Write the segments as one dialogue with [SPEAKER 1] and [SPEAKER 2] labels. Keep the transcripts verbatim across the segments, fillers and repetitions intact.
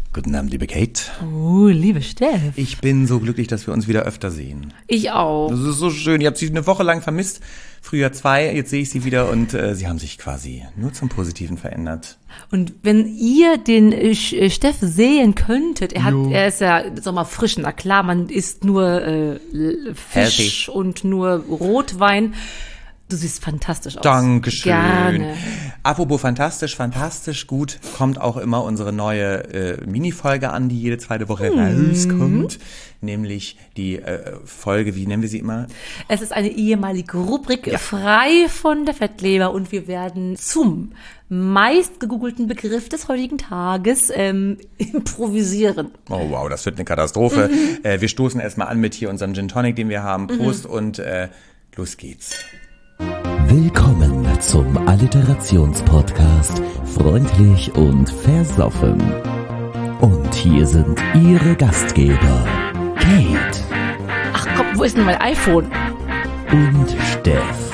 [SPEAKER 1] Guten Abend, liebe Kate.
[SPEAKER 2] Oh, liebe Steff.
[SPEAKER 1] Ich bin so glücklich, dass wir uns wieder öfter sehen.
[SPEAKER 2] Ich auch.
[SPEAKER 1] Das ist so schön. Ich habe sie eine Woche lang vermisst. Früher zwei, jetzt sehe ich sie wieder und äh, sie haben sich quasi nur zum Positiven verändert.
[SPEAKER 2] Und wenn ihr den äh, Steff sehen könntet, er hat,
[SPEAKER 1] Jo.
[SPEAKER 2] er ist ja, sag mal, frisch. Na klar, man isst nur äh, Fisch
[SPEAKER 1] Healthy.
[SPEAKER 2] und nur Rotwein. Du siehst fantastisch aus.
[SPEAKER 1] Dankeschön.
[SPEAKER 2] Gerne.
[SPEAKER 1] Apropos fantastisch, fantastisch gut, kommt auch immer unsere neue äh, Mini-Folge an, die jede zweite Woche
[SPEAKER 2] Mhm.
[SPEAKER 1] rauskommt. Nämlich die äh, Folge, wie nennen wir sie immer?
[SPEAKER 2] Es ist eine ehemalige Rubrik, frei von der Fettleber, und wir werden zum meist gegoogelten Begriff des heutigen Tages ähm, improvisieren.
[SPEAKER 1] Oh wow, das wird eine Katastrophe.
[SPEAKER 2] Mhm.
[SPEAKER 1] Äh, wir stoßen erstmal an mit hier unserem Gin Tonic, den wir haben. Prost und äh, los geht's.
[SPEAKER 3] Willkommen zum Alliterationspodcast Freundlich und Versoffen. Und hier sind Ihre Gastgeber Kate
[SPEAKER 2] Ach komm, wo ist denn mein iPhone?
[SPEAKER 3] und Steff.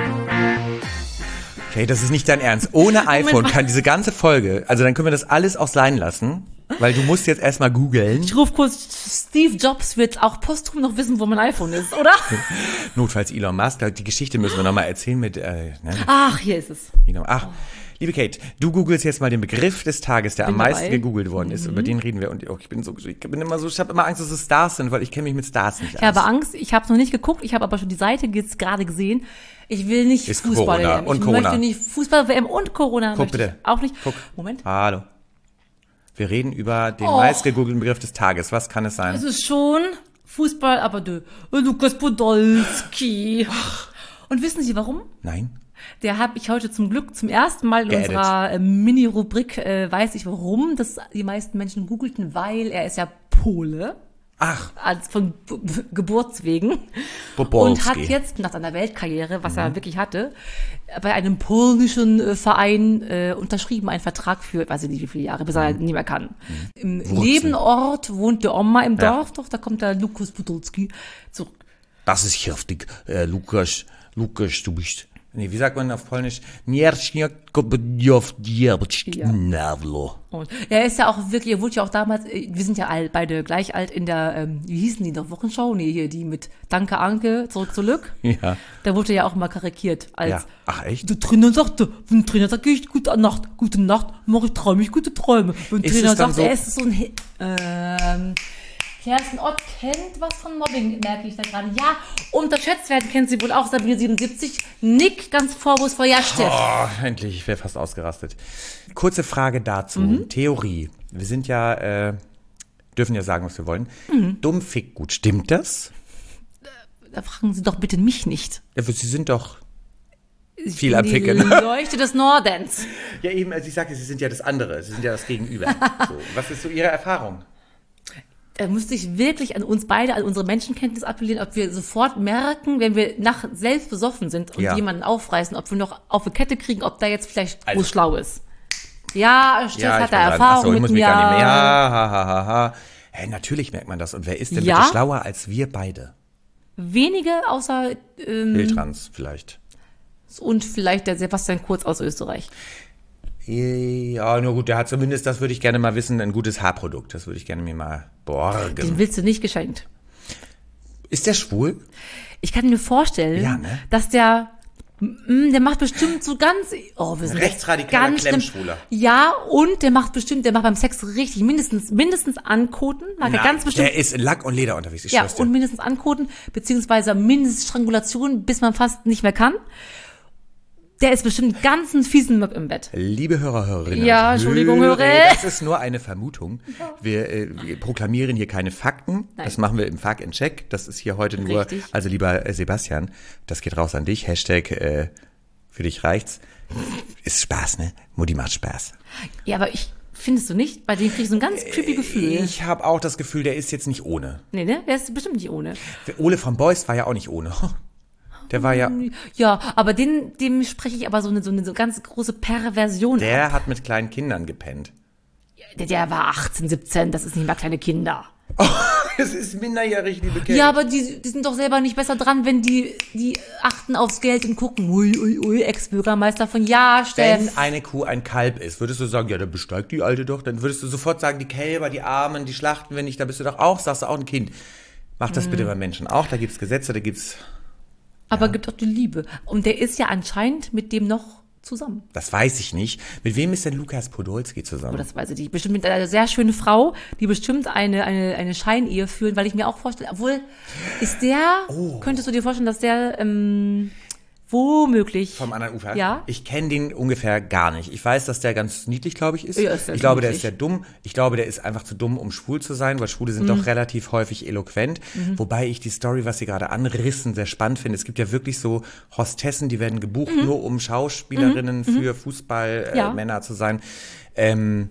[SPEAKER 1] Okay, das ist nicht dein Ernst. Ohne iPhone kann diese ganze Folge, also dann können wir das alles auch sein lassen, weil du musst jetzt erstmal googeln.
[SPEAKER 2] Ich rufe kurz, Steve Jobs wird auch posthum noch wissen, wo mein iPhone ist, oder?
[SPEAKER 1] Notfalls Elon Musk, die Geschichte müssen wir nochmal erzählen mit, äh, ne?
[SPEAKER 2] Ach, hier ist es.
[SPEAKER 1] Elon. Ach, liebe Kate, du googelst jetzt mal den Begriff des Tages, der
[SPEAKER 2] Bin
[SPEAKER 1] am meisten
[SPEAKER 2] dabei.
[SPEAKER 1] gegoogelt worden ist. Über den reden wir und oh, ich bin so, ich bin immer so, ich habe immer Angst, dass es Stars sind, weil ich kenne mich mit Stars nicht
[SPEAKER 2] Ich habe Angst, ich habe es noch nicht geguckt, ich habe aber schon die Seite jetzt gerade gesehen. Ich will nicht
[SPEAKER 1] Ist
[SPEAKER 2] Fußball-W
[SPEAKER 1] Corona
[SPEAKER 2] M.
[SPEAKER 1] und
[SPEAKER 2] Ich
[SPEAKER 1] Corona.
[SPEAKER 2] möchte nicht Fußball-W M und Corona.
[SPEAKER 1] Guck
[SPEAKER 2] möchte ich
[SPEAKER 1] bitte.
[SPEAKER 2] Auch nicht.
[SPEAKER 1] Guck.
[SPEAKER 2] Moment.
[SPEAKER 1] Hallo. Wir reden über den
[SPEAKER 2] Oh.
[SPEAKER 1] meistgegoogelten Begriff des Tages. Was kann es sein?
[SPEAKER 2] Es ist schon Fußball, aber du, Lukas Podolski. Und wissen Sie warum?
[SPEAKER 1] Nein?
[SPEAKER 2] Der habe ich heute zum Glück zum ersten Mal in
[SPEAKER 1] Geedit.
[SPEAKER 2] unserer äh, Mini-Rubrik, äh, weiß ich warum, das die meisten Menschen googelten, weil er ist ja Pole.
[SPEAKER 1] Ach,
[SPEAKER 2] Als von B- B- Geburts wegen.
[SPEAKER 1] Bobolski.
[SPEAKER 2] Und hat jetzt nach seiner Weltkarriere, was er wirklich hatte, bei einem polnischen äh, Verein äh, unterschrieben, einen Vertrag für, weiß ich nicht wie viele Jahre, bis er nicht mehr kann. Im Nebenort wohnt der Oma im
[SPEAKER 1] Ja.
[SPEAKER 2] Dorf, doch, da kommt der Lukas Podolski zurück.
[SPEAKER 1] das ist heftig. Äh, Lukas, Lukas, du bist... Nee, wie sagt man auf Polnisch? Navlo.
[SPEAKER 2] Und er ist ja auch wirklich, er wurde ja auch damals, äh, wir sind ja all, beide gleich alt in der, ähm, wie hießen die in der Wochenschau? Nee, hier, die mit Danke Anke, zurück zu Lück.
[SPEAKER 1] Ja.
[SPEAKER 2] Da wurde er ja auch mal karikiert als,
[SPEAKER 1] Ja. Ach, echt?
[SPEAKER 2] der Trainer sagte, wenn der Trainer sagt, ich gute Nacht, gute Nacht, mache ich träume ich gute Träume. Wenn der
[SPEAKER 1] Ist
[SPEAKER 2] Trainer
[SPEAKER 1] es dann
[SPEAKER 2] sagt,
[SPEAKER 1] so-
[SPEAKER 2] er ist so ein, Hi- ähm, Kerstin Ott kennt was von Mobbing, merke ich da gerade. Ja, unterschätzt werden kennt sie wohl auch, Sabine siebenundsiebzig. Nick, ganz vorwurfsvoll, ja, Steff.
[SPEAKER 1] Oh, endlich, ich wäre fast ausgerastet. Kurze Frage dazu.
[SPEAKER 2] Mhm.
[SPEAKER 1] Theorie. Wir sind ja, äh, dürfen ja sagen, was wir wollen.
[SPEAKER 2] Mhm.
[SPEAKER 1] Dumm fickt gut. Stimmt das?
[SPEAKER 2] Da fragen Sie doch bitte mich nicht.
[SPEAKER 1] Ja, Sie sind doch
[SPEAKER 2] Ich
[SPEAKER 1] viel
[SPEAKER 2] bin
[SPEAKER 1] am Ficken.
[SPEAKER 2] Die Leuchte des Nordens.
[SPEAKER 1] Ja, eben, also ich sage, Sie sind ja das andere. Sie sind ja das Gegenüber. So. Was ist so Ihre Erfahrung?
[SPEAKER 2] Da müsste ich wirklich an uns beide, an unsere Menschenkenntnis appellieren, ob wir sofort merken, wenn wir nach selbst besoffen sind und
[SPEAKER 1] Ja.
[SPEAKER 2] jemanden aufreißen, ob wir noch auf eine Kette kriegen, ob da jetzt vielleicht
[SPEAKER 1] Also-
[SPEAKER 2] groß schlau ist. Ja, Steff
[SPEAKER 1] Ja, ich
[SPEAKER 2] hat da
[SPEAKER 1] war dran.
[SPEAKER 2] Erfahrung
[SPEAKER 1] Achso, ich
[SPEAKER 2] mit
[SPEAKER 1] muss
[SPEAKER 2] mir.
[SPEAKER 1] mich gar nicht mehr. Ja, ha, ha, ha, ha. Hey, natürlich merkt man das. Und wer ist denn
[SPEAKER 2] Ja?
[SPEAKER 1] bitte schlauer als wir beide?
[SPEAKER 2] Wenige außer ähm,
[SPEAKER 1] Wildtrans vielleicht.
[SPEAKER 2] und vielleicht der Sebastian Kurz aus Österreich.
[SPEAKER 1] Ja, nur gut, der hat zumindest, das würde ich gerne mal wissen, ein gutes Haarprodukt. Das würde ich gerne mir mal borgen.
[SPEAKER 2] Den willst du nicht geschenkt.
[SPEAKER 1] Ist der schwul?
[SPEAKER 2] Ich kann mir vorstellen,
[SPEAKER 1] Ja, ne?
[SPEAKER 2] dass der, mm, der macht bestimmt so ganz, oh, wir sind
[SPEAKER 1] Rechtsradikaler
[SPEAKER 2] ganz schlimm.
[SPEAKER 1] Klemmschwuler.
[SPEAKER 2] Ja, und der macht bestimmt, der macht beim Sex richtig, mindestens, mindestens ankoten, mag er ganz bestimmt.
[SPEAKER 1] Der ist in Lack und Leder unterwegs, ich
[SPEAKER 2] Ja,
[SPEAKER 1] schwör's dir.
[SPEAKER 2] und mindestens ankoten, beziehungsweise mindestens Strangulation, bis man fast nicht mehr kann. Der ist bestimmt ganz ein fiesen Möb im Bett.
[SPEAKER 1] Liebe Hörer, Hörerinnen.
[SPEAKER 2] Ja, Entschuldigung, höre.
[SPEAKER 1] Das ist nur eine Vermutung. Wir, äh, wir proklamieren hier keine Fakten.
[SPEAKER 2] Nein.
[SPEAKER 1] Das machen wir im Fuck and Check. Das ist hier heute nur,
[SPEAKER 2] Richtig.
[SPEAKER 1] also lieber äh, Sebastian, das geht raus an dich. Hashtag, äh, für dich reicht's. Ist Spaß, ne? Mutti macht Spaß.
[SPEAKER 2] Ja, aber ich, findest du nicht? Bei dem krieg ich so ein ganz creepy Gefühl.
[SPEAKER 1] Ich habe auch das Gefühl, der ist jetzt nicht ohne.
[SPEAKER 2] Nee, ne? Der ist bestimmt nicht ohne.
[SPEAKER 1] Ole von Beust war ja auch nicht ohne. Der war ja,
[SPEAKER 2] Ja, aber den, dem spreche ich aber so eine, so eine so ganz große Perversion ab.
[SPEAKER 1] der hat mit kleinen Kindern gepennt.
[SPEAKER 2] Der, der war achtzehn, siebzehn, das ist nicht mal kleine Kinder.
[SPEAKER 1] es ist minderjährig, liebe Kate.
[SPEAKER 2] Ja, aber die, die sind doch selber nicht besser dran, wenn die, die achten aufs Geld und gucken, ui, ui, ui, Ex-Bürgermeister von ja, Steff.
[SPEAKER 1] Wenn eine Kuh ein Kalb ist, würdest du sagen, ja, dann besteigt die Alte doch. Dann würdest du sofort sagen, die Kälber, die Armen, die schlachten wir nicht. Da bist du doch auch, sagst du auch ein Kind. Mach das bitte bei Menschen auch. Da gibt's Gesetze, da gibt's...
[SPEAKER 2] Aber
[SPEAKER 1] Ja.
[SPEAKER 2] gibt auch die Liebe. Und der ist ja anscheinend mit dem noch zusammen.
[SPEAKER 1] Das weiß ich nicht. Mit wem ist denn Lukas Podolski zusammen?
[SPEAKER 2] Aber das weiß ich nicht. Bestimmt mit einer sehr schönen Frau, die bestimmt eine, eine, eine Scheinehe führen, weil ich mir auch vorstelle, obwohl, ist der,
[SPEAKER 1] Oh.
[SPEAKER 2] könntest du dir vorstellen, dass der, ähm, womöglich.
[SPEAKER 1] Vom anderen Ufer?
[SPEAKER 2] Ja.
[SPEAKER 1] Ich kenne den ungefähr gar nicht. Ich weiß, dass der ganz niedlich, glaube ich, ist.
[SPEAKER 2] Ja, ist sehr
[SPEAKER 1] ich glaube, der
[SPEAKER 2] niedlich.
[SPEAKER 1] ist sehr dumm. Ich glaube, der ist einfach zu dumm, um schwul zu sein, weil Schwule sind doch relativ häufig eloquent. Wobei ich die Story, was sie gerade anrissen, sehr spannend finde. Es gibt ja wirklich so Hostessen, die werden gebucht, nur um Schauspielerinnen für Fußballmänner äh,
[SPEAKER 2] Ja.
[SPEAKER 1] Männer zu sein. Ähm,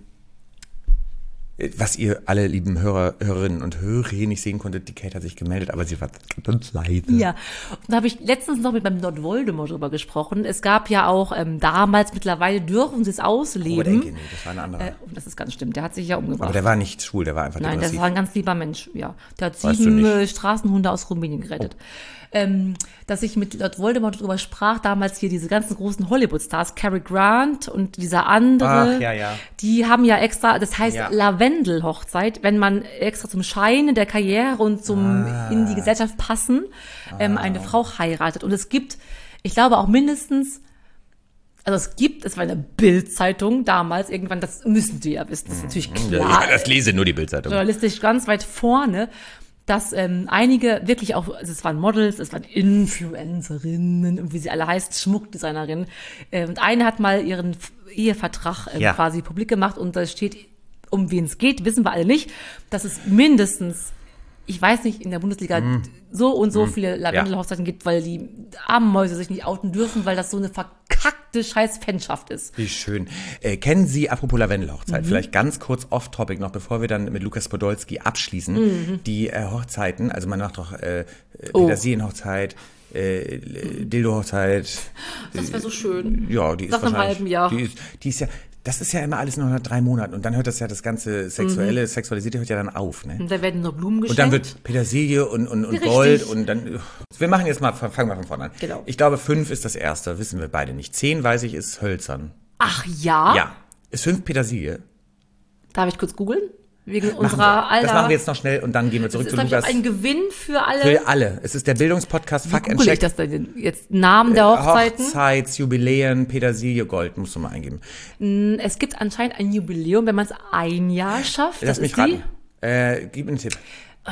[SPEAKER 1] was ihr alle lieben Hörer, Hörerinnen und Hörer nicht sehen konntet, die Kate hat sich gemeldet, aber sie war ganz leise.
[SPEAKER 2] Ja, und da habe ich letztens noch mit meinem Lord Voldemort drüber gesprochen. Es gab ja auch ähm, damals, mittlerweile dürfen sie es
[SPEAKER 1] Robert
[SPEAKER 2] ausleben.
[SPEAKER 1] Enke, nee, das war eine andere.
[SPEAKER 2] Äh, und das ist ganz stimmt, der hat sich ja umgebracht.
[SPEAKER 1] aber der war nicht schwul, der war einfach
[SPEAKER 2] Nein, das
[SPEAKER 1] depressiv.
[SPEAKER 2] war ein ganz lieber Mensch, ja. Der hat
[SPEAKER 1] Weißt du
[SPEAKER 2] sieben
[SPEAKER 1] nicht.
[SPEAKER 2] äh, Straßenhunde aus Rumänien gerettet. Ähm, dass ich mit Lord Voldemort drüber sprach, damals hier diese ganzen großen Hollywood-Stars, Cary Grant und dieser andere,
[SPEAKER 1] Ach, ja, ja.
[SPEAKER 2] die haben ja extra, das heißt
[SPEAKER 1] Ja.
[SPEAKER 2] Lavendelhochzeit, wenn man extra zum Schein der Karriere und zum
[SPEAKER 1] Ah.
[SPEAKER 2] in die Gesellschaft passen, ähm, eine Frau heiratet. Und es gibt, ich glaube auch mindestens, also es gibt, es war eine Bild-Zeitung damals, irgendwann, das müssen die ja wissen, das ist natürlich klar.
[SPEAKER 1] Ja, das lese nur die Bildzeitung.
[SPEAKER 2] Journalistisch ganz weit vorne, dass ähm, einige wirklich auch, also es waren Models, es waren Influencerinnen und wie sie alle heißt, Schmuckdesignerinnen. Äh, und eine hat mal ihren F- Ehevertrag ähm,
[SPEAKER 1] Ja.
[SPEAKER 2] quasi publik gemacht und da steht, um wen es geht, wissen wir alle nicht, dass es mindestens, ich weiß nicht, in der Bundesliga so und so viele Lavendelhochzeiten gibt, weil die armen Mäuse sich nicht outen dürfen, weil das so eine verkackte scheiß Fanschaft ist.
[SPEAKER 1] Wie schön. Äh, kennen Sie, apropos
[SPEAKER 2] Mhm.
[SPEAKER 1] Lavendelhochzeit, vielleicht ganz kurz off-topic noch, bevor wir dann mit Lukas Podolski abschließen,
[SPEAKER 2] Mhm.
[SPEAKER 1] die äh, Hochzeiten, also man macht doch äh,
[SPEAKER 2] Oh.
[SPEAKER 1] Petersilienhochzeit, äh, Dildo-Hochzeit.
[SPEAKER 2] Das wäre so schön.
[SPEAKER 1] Ja, die ist
[SPEAKER 2] Nach einem
[SPEAKER 1] wahrscheinlich,
[SPEAKER 2] halben Jahr.
[SPEAKER 1] Die ist, die ist ja, das ist ja immer alles nur nach drei Monaten und dann hört das ja, das ganze Sexuelle, Sexualisierte hört ja dann auf, ne?
[SPEAKER 2] Und da werden nur Blumen geschenkt.
[SPEAKER 1] Und dann wird Petersilie und, und, und
[SPEAKER 2] Richtig.
[SPEAKER 1] Gold und dann, wir machen jetzt mal, fangen wir von vorne an.
[SPEAKER 2] Genau.
[SPEAKER 1] Ich glaube, fünf ist das erste, wissen wir beide nicht. Zehn, weiß ich, ist hölzern.
[SPEAKER 2] Ach ja?
[SPEAKER 1] Ja. Ist fünf Petersilie?
[SPEAKER 2] Darf ich kurz googeln? Wegen
[SPEAKER 1] Machen
[SPEAKER 2] unserer
[SPEAKER 1] wir.
[SPEAKER 2] Alter.
[SPEAKER 1] Das machen wir jetzt noch schnell und dann gehen wir zurück
[SPEAKER 2] Das
[SPEAKER 1] zu
[SPEAKER 2] ist
[SPEAKER 1] Lukas.
[SPEAKER 2] natürlich ein Gewinn für alle.
[SPEAKER 1] Für alle. Es ist der Bildungspodcast Fuck and
[SPEAKER 2] Google ich
[SPEAKER 1] Check.
[SPEAKER 2] das denn jetzt? Namen der Hochzeiten?
[SPEAKER 1] Hochzeitsjubiläen, Petersilie, Gold, musst du mal eingeben.
[SPEAKER 2] Es gibt anscheinend ein Jubiläum, wenn man es ein Jahr schafft.
[SPEAKER 1] Lass
[SPEAKER 2] das
[SPEAKER 1] mich
[SPEAKER 2] ist die.
[SPEAKER 1] raten. Äh, gib mir einen Tipp.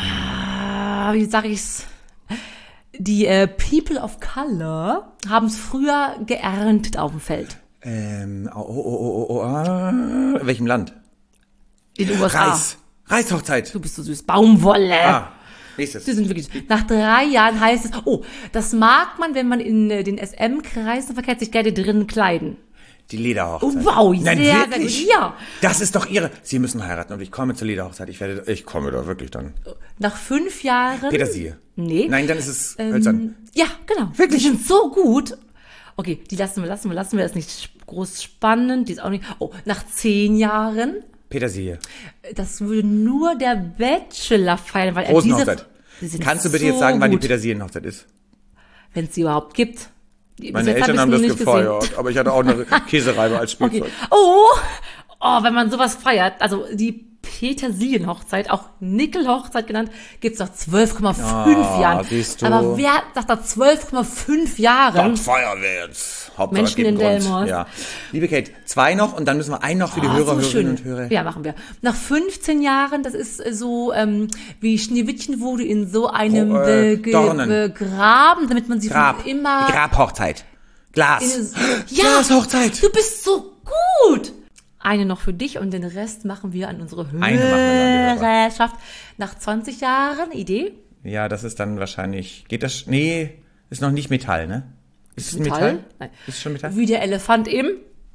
[SPEAKER 2] Ah, wie sag ich's? Die äh, People of Color haben es früher geerntet auf dem Feld.
[SPEAKER 1] Ähm, oh, oh, oh, oh, oh, ah, in welchem Land?
[SPEAKER 2] In den U S A.
[SPEAKER 1] Reis. Reishochzeit.
[SPEAKER 2] Du bist so süß. Baumwolle.
[SPEAKER 1] Ah, nächstes.
[SPEAKER 2] Die sind wirklich, nach drei Jahren heißt es, oh, das mag man, wenn man in äh, den S M-Kreisen verkehrt, sich gerne drinnen kleiden.
[SPEAKER 1] Die Lederhochzeit.
[SPEAKER 2] Oh, wow,
[SPEAKER 1] Nein,
[SPEAKER 2] sehr, sehr
[SPEAKER 1] wirklich?
[SPEAKER 2] gut. Ja.
[SPEAKER 1] Das ist doch ihre. Sie müssen heiraten und ich komme zur Lederhochzeit. Ich werde, ich komme da wirklich dann.
[SPEAKER 2] Nach fünf Jahren.
[SPEAKER 1] Petersilie.
[SPEAKER 2] Nee.
[SPEAKER 1] Nein, dann ist es
[SPEAKER 2] Ähm,
[SPEAKER 1] hölzern.
[SPEAKER 2] Ja, genau.
[SPEAKER 1] Wirklich?
[SPEAKER 2] Die sind so gut. Okay, die lassen wir, lassen wir, lassen wir. Das ist nicht sp- groß spannend. Die ist auch nicht. Oh, nach zehn Jahren.
[SPEAKER 1] Petersilie.
[SPEAKER 2] Das würde nur der Bachelor feiern, weil er diese.
[SPEAKER 1] Rosenhochzeit.
[SPEAKER 2] die sind
[SPEAKER 1] Kannst du bitte
[SPEAKER 2] so
[SPEAKER 1] jetzt sagen, wann die
[SPEAKER 2] gut,
[SPEAKER 1] Petersilienhochzeit ist?
[SPEAKER 2] wenn es sie überhaupt gibt. Bis
[SPEAKER 1] Meine
[SPEAKER 2] jetzt hab
[SPEAKER 1] Eltern
[SPEAKER 2] ich's
[SPEAKER 1] haben
[SPEAKER 2] noch
[SPEAKER 1] das
[SPEAKER 2] nicht
[SPEAKER 1] gefeiert,
[SPEAKER 2] gesehen.
[SPEAKER 1] aber ich hatte auch eine Käsereibe als Spielzeug.
[SPEAKER 2] Okay. Oh, oh, wenn man sowas feiert, also die Petersilienhochzeit, auch Nickelhochzeit genannt, gibt's nach zwölf Komma fünf
[SPEAKER 1] Ah,
[SPEAKER 2] Jahren.
[SPEAKER 1] siehst du.
[SPEAKER 2] Aber wer sagt nach zwölf Komma fünf Jahren?
[SPEAKER 1] Das feiern wir jetzt. Hauptsache,
[SPEAKER 2] Menschen
[SPEAKER 1] geht
[SPEAKER 2] in
[SPEAKER 1] Grund.
[SPEAKER 2] Delmhorst.
[SPEAKER 1] Ja. Liebe Kate, zwei noch und dann müssen wir einen noch für die
[SPEAKER 2] Oh,
[SPEAKER 1] Hörer,
[SPEAKER 2] so
[SPEAKER 1] Hörerinnen
[SPEAKER 2] schön.
[SPEAKER 1] und Hörer.
[SPEAKER 2] Ja, machen wir. Nach fünfzehn Jahren, das ist äh, so, ähm, wie Schneewittchen wurde in so einem
[SPEAKER 1] Oh, äh,
[SPEAKER 2] Be- ge-
[SPEAKER 1] Dornen.
[SPEAKER 2] begraben, damit man sie
[SPEAKER 1] Grab.
[SPEAKER 2] von immer...
[SPEAKER 1] Die Grabhochzeit. Glas.
[SPEAKER 2] in- ja,
[SPEAKER 1] Glashochzeit.
[SPEAKER 2] du bist so gut! Eine noch für dich und den Rest machen wir an unsere
[SPEAKER 1] Eine machen wir an die Hörer.
[SPEAKER 2] Hörerschaft. Nach zwanzig Jahren, Idee?
[SPEAKER 1] Ja, das ist dann wahrscheinlich, geht das, nee, ist noch nicht Metall, ne? Ist es Metall?
[SPEAKER 2] Nein.
[SPEAKER 1] Ist es schon Metall?
[SPEAKER 2] Wie der Elefant im...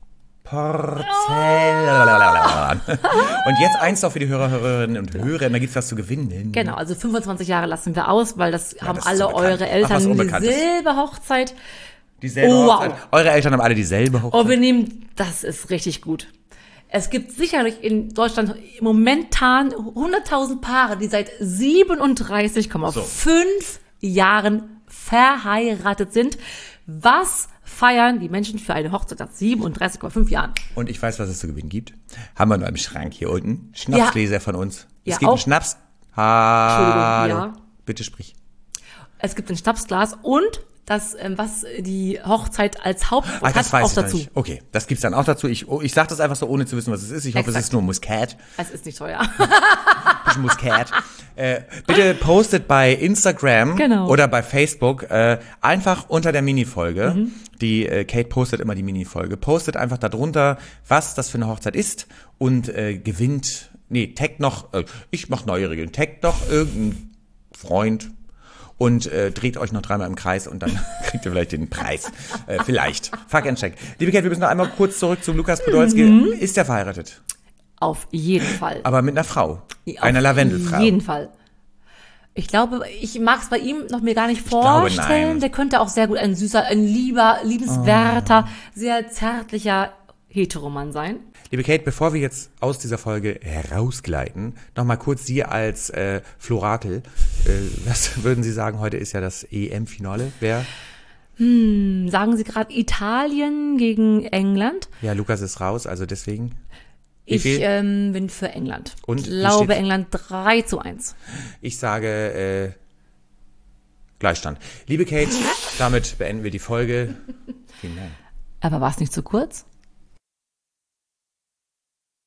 [SPEAKER 1] Porzellan. Und jetzt eins noch für die Hörer, Hörerinnen und Hörer, da gibt's was zu gewinnen.
[SPEAKER 2] Genau, also fünfundzwanzig Jahre lassen wir aus, weil das haben
[SPEAKER 1] das ist
[SPEAKER 2] alle
[SPEAKER 1] so bekannt.
[SPEAKER 2] eure
[SPEAKER 1] Ach,
[SPEAKER 2] Eltern
[SPEAKER 1] was
[SPEAKER 2] die
[SPEAKER 1] Unbekanntes.
[SPEAKER 2] selbe Hochzeit.
[SPEAKER 1] Dieselbe
[SPEAKER 2] Oh, wow.
[SPEAKER 1] Hochzeit. Eure Eltern haben alle dieselbe Hochzeit.
[SPEAKER 2] Oh, wir nehmen, das ist richtig gut. Es gibt sicherlich in Deutschland momentan hunderttausend Paare, die seit siebenunddreißig Komma fünf so. Jahren verheiratet sind. Was feiern die Menschen für eine Hochzeit nach siebenunddreißig Komma fünf Jahren?
[SPEAKER 1] Und ich weiß, was es zu gewinnen gibt. Haben wir noch im Schrank hier unten. Schnapsgläser ja. von uns.
[SPEAKER 2] Ja,
[SPEAKER 1] es gibt
[SPEAKER 2] auch.
[SPEAKER 1] einen Schnaps. Hallo.
[SPEAKER 2] Ja.
[SPEAKER 1] Bitte sprich.
[SPEAKER 2] Es gibt ein Schnapsglas und das, was die Hochzeit als Hauptwort
[SPEAKER 1] Ach, das
[SPEAKER 2] hat,
[SPEAKER 1] weiß
[SPEAKER 2] auch
[SPEAKER 1] ich
[SPEAKER 2] dazu.
[SPEAKER 1] Nicht. Okay, das gibt's dann auch dazu. Ich, oh, ich sage das einfach so, ohne zu wissen, was es ist. Ich hoffe,
[SPEAKER 2] Exakt.
[SPEAKER 1] es ist nur Muscat.
[SPEAKER 2] Es ist nicht teuer.
[SPEAKER 1] Bisschen Muscat. äh, bitte postet bei Instagram
[SPEAKER 2] genau.
[SPEAKER 1] oder bei Facebook äh, einfach unter der Minifolge. Mhm. Die äh, Kate postet immer die Minifolge. Postet einfach darunter, was das für eine Hochzeit ist und äh, gewinnt. Nee, taggt noch. Äh, ich mach neue Regeln. Taggt doch irgendeinen Freund. Und äh, dreht euch noch dreimal im Kreis und dann kriegt ihr vielleicht den Preis. Äh, vielleicht. Fuck and check. Liebe Kate, wir müssen noch einmal kurz zurück zu Lukas Podolski. Mhm. Ist der verheiratet?
[SPEAKER 2] Auf jeden Fall.
[SPEAKER 1] Aber mit einer Frau?
[SPEAKER 2] Auf
[SPEAKER 1] einer Lavendelfrau?
[SPEAKER 2] Auf jeden Fall. Ich glaube, ich mag es bei ihm noch mir gar nicht vorstellen. Der könnte auch sehr gut ein süßer, ein lieber, liebenswerter, oh. sehr zärtlicher Heteromann sein.
[SPEAKER 1] Liebe Kate, bevor wir jetzt aus dieser Folge herausgleiten, nochmal kurz Sie als äh, Florakel. Äh, was würden Sie sagen, heute ist ja das E M-Finale. Wer?
[SPEAKER 2] Hm, sagen Sie gerade Italien gegen England?
[SPEAKER 1] Ja, Lukas ist raus, also deswegen.
[SPEAKER 2] Wie ich ähm, bin für England.
[SPEAKER 1] Und
[SPEAKER 2] ich glaube England drei zu eins.
[SPEAKER 1] Ich sage äh, Gleichstand. Liebe Kate, damit beenden wir die Folge. Vielen Dank.
[SPEAKER 2] Aber war es nicht zu kurz?